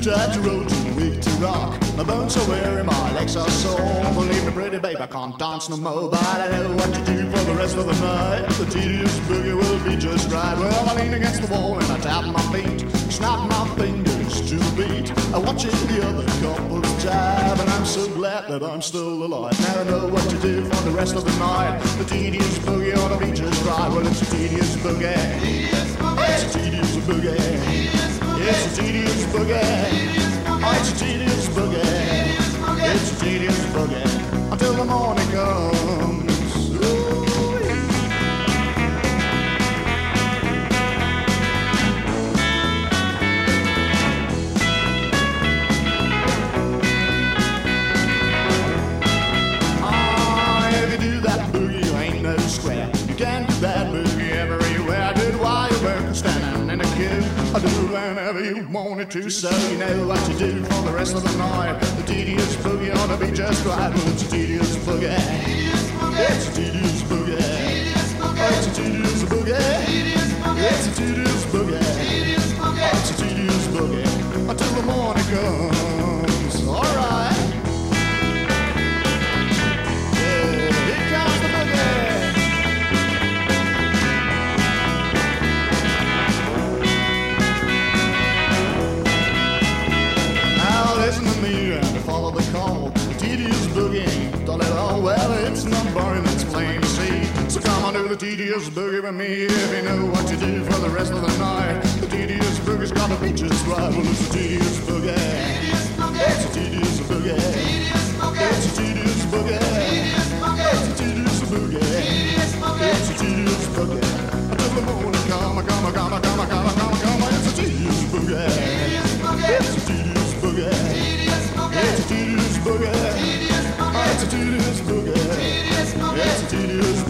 tired to roll, too weak to rock. My bones are weary, my legs are sore. Believe me, pretty babe, I can't dance no more. But I know what to do for the rest of the night. The tedious boogie will be just right. Well, I lean against the wall and I tap my feet, snap my fingers to the beat. I watch the other couples jive, and I'm so glad that I'm still alive. Now I know what to do for the rest of the night. The tedious boogie ought to be just right. Well, it's a tedious boogie. It's a tedious boogie. It's a tedious boogie. Oh, it's a tedious boogie. It's a tedious boogie until the morning comes. Ooh. If you do that boogie, you ain't no square. You can do that boogie everywhere. I did while you were standing in a queue. I do whenever you wanted to, so you know what to do for the rest of the night. The tedious boogie ought to be just right. Well, it's a tedious boogie. It's a tedious boogie. It's a tedious boogie. It's a tedious boogie. It's a tedious boogie until the morning comes. All right. Listen to me and follow the call. The tedious boogie ain't all at all. Well, it's not boring, it's plain to see. So come on, do the tedious boogie with me. If you know what to do for the rest of the night. The tedious boogie's gotta be just right. Well, it's a tedious boogie. It's a tedious boogie. It's a tedious boogie. It's a tedious boogie. It's a tedious boogie until the morning come. It's a tedious boogie. It's a tedious boogie. It's a tedious boogie. It's a tedious boogie. It's a tedious